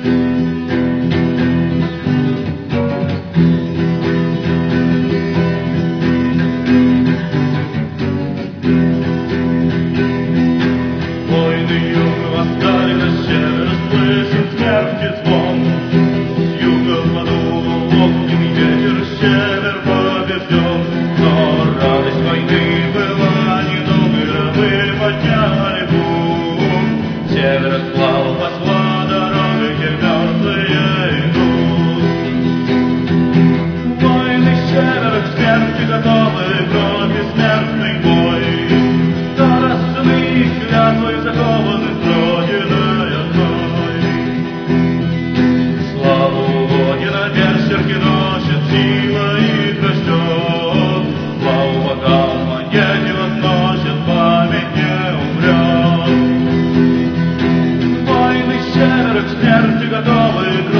Север сплал, посла дорогой, где мертвые идут. Войны севера к смерти готовы, кровь и смертный бой. До расцены клятвой закованы Родиной одной. Славу Одина берсерки носят сила и костер. Славу богам монете возносят, память не умрет. Севера к смерти готовы.